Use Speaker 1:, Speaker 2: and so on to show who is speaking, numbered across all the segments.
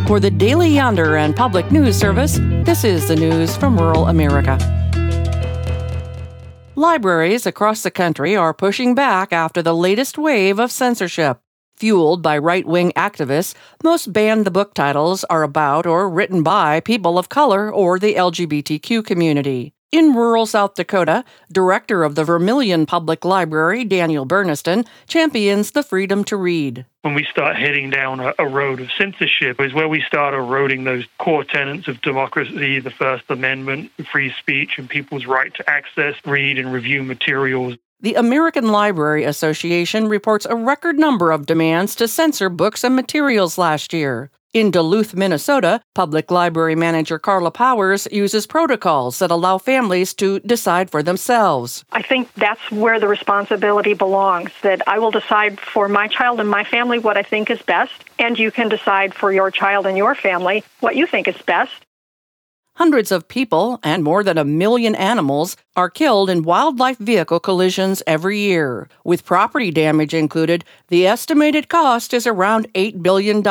Speaker 1: For the Daily Yonder and Public News Service, this is the news from rural America. Libraries across the country are pushing back after the latest wave of censorship. Fueled by right-wing activists, most banned the book titles are about or written by people of color or the LGBTQ community. In rural South Dakota, director of the Vermilion Public Library, Daniel Berniston, champions the freedom to read.
Speaker 2: When we start heading down a road of censorship is where we start eroding those core tenets of democracy, the First Amendment, free speech, and people's right to access, read, and review materials.
Speaker 1: The American Library Association reports a record number of demands to censor books and materials last year. In Duluth, Minnesota, Public Library Manager Carla Powers uses protocols that allow families to decide for themselves.
Speaker 3: I think that's where the responsibility belongs, that I will decide for my child and my family what I think is best, and you can decide for your child and your family what you think is best.
Speaker 1: Hundreds of people and more than 1 million animals are killed in wildlife vehicle collisions every year. With property damage included, the estimated cost is around $8 billion.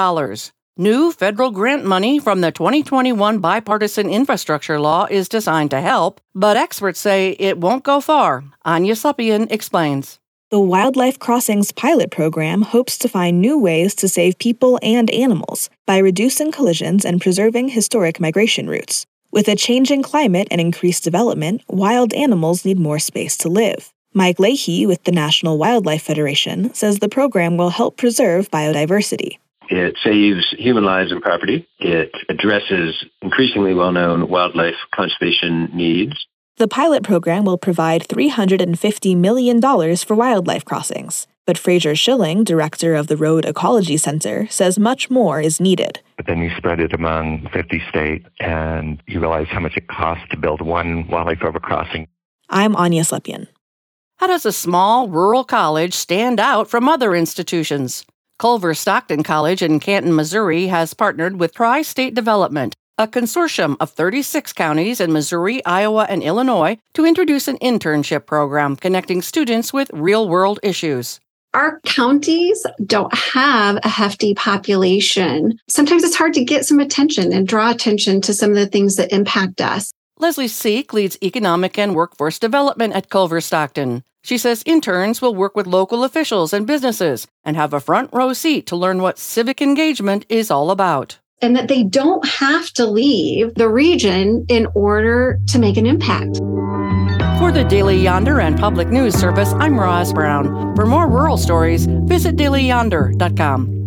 Speaker 1: New federal grant money from the 2021 Bipartisan Infrastructure Law is designed to help, but experts say it won't go far. Anya Slepian explains.
Speaker 4: The Wildlife Crossings pilot program hopes to find new ways to save people and animals by reducing collisions and preserving historic migration routes. With a changing climate and increased development, wild animals need more space to live. Mike Leahy with the National Wildlife Federation says the program will help preserve biodiversity.
Speaker 5: It saves human lives and property. It addresses increasingly well-known wildlife conservation needs.
Speaker 4: The pilot program will provide $350 million for wildlife crossings. But Fraser Schilling, director of the Road Ecology Center, says much more is needed.
Speaker 6: But then you spread it among 50 states, and you realize how much it costs to build one wildlife overcrossing.
Speaker 4: I'm Anya Slepian.
Speaker 1: How does a small rural college stand out from other institutions? Culver Stockton College in Canton, Missouri has partnered with Tri-State Development, a consortium of 36 counties in Missouri, Iowa, and Illinois, to introduce an internship program connecting students with real-world issues.
Speaker 7: Our counties don't have a hefty population. Sometimes it's hard to get some attention and draw attention to some of the things that impact us.
Speaker 1: Leslie Seek leads economic and workforce development at Culver Stockton. She says interns will work with local officials and businesses and have a front row seat to learn what civic engagement is all about.
Speaker 7: And that they don't have to leave the region in order to make an impact.
Speaker 1: For the Daily Yonder and Public News Service, I'm Roz Brown. For more rural stories, visit dailyyonder.com.